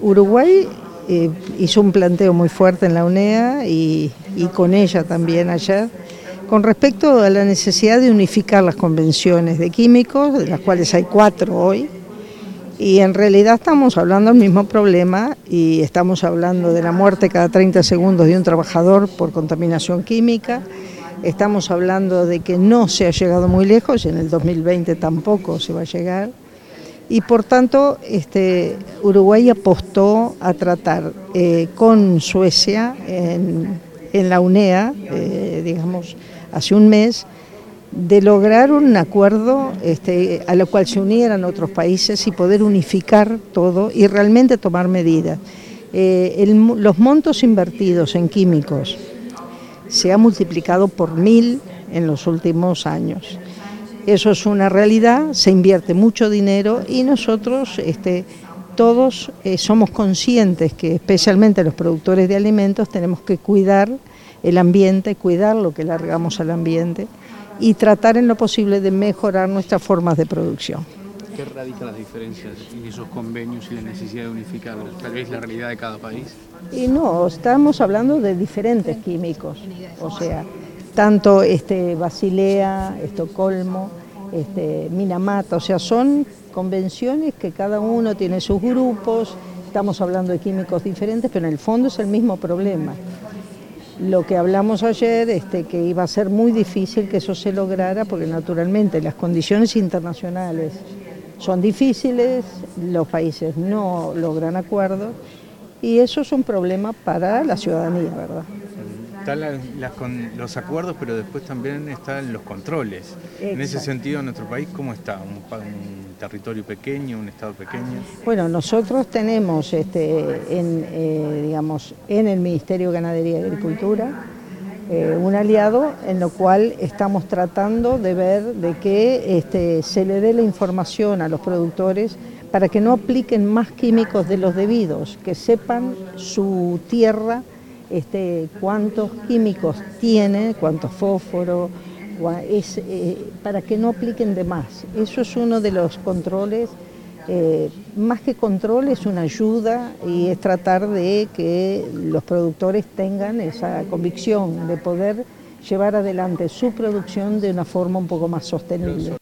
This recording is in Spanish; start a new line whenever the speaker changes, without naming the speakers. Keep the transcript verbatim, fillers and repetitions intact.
Uruguay eh, hizo un planteo muy fuerte en la U N E A y, y con ella también ayer, con respecto a la necesidad de unificar las convenciones de químicos, de las cuales hay cuatro hoy, y en realidad estamos hablando del mismo problema y estamos hablando de la muerte cada treinta segundos de un trabajador por contaminación química, estamos hablando de que no se ha llegado muy lejos y en el dos mil veinte tampoco se va a llegar. Y por tanto, este, Uruguay apostó a tratar eh, con Suecia en, en la U N E A, eh, digamos, hace un mes, de lograr un acuerdo este, a lo cual se unieran otros países y poder unificar todo y realmente tomar medidas. Eh, el, los montos invertidos en químicos se ha multiplicado por mil en los últimos años. Eso es una realidad, se invierte mucho dinero y nosotros este, todos eh, somos conscientes que especialmente los productores de alimentos tenemos que cuidar el ambiente, cuidar lo que largamos al ambiente y tratar en lo posible de mejorar nuestras formas de producción.
¿Qué radican las diferencias en esos convenios y la necesidad de unificarlos? Tal vez la realidad de cada país.
Y no, estamos hablando de diferentes químicos, o sea, tanto este, Basilea, Estocolmo, este, Minamata, o sea, son convenciones que cada uno tiene sus grupos, estamos hablando de químicos diferentes, pero en el fondo es el mismo problema. Lo que hablamos ayer, este, que iba a ser muy difícil que eso se lograra, porque naturalmente las condiciones internacionales son difíciles, los países no logran acuerdos, y eso es un problema para la ciudadanía, ¿verdad?
Están la, la, con los acuerdos, pero después también están los controles. Exacto. En ese sentido, en nuestro país, ¿cómo está? ¿Un, un territorio pequeño, un estado pequeño?
Bueno, nosotros tenemos este, en, eh, digamos, en el Ministerio de Ganadería y Agricultura eh, un aliado en lo cual estamos tratando de ver de que este, se le dé la información a los productores para que no apliquen más químicos de los debidos, que sepan su tierra, Este, cuántos químicos tiene, cuántos fósforos, es, eh, para que no apliquen de más. Eso es uno de los controles, eh, más que control es una ayuda y es tratar de que los productores tengan esa convicción de poder llevar adelante su producción de una forma un poco más sostenible.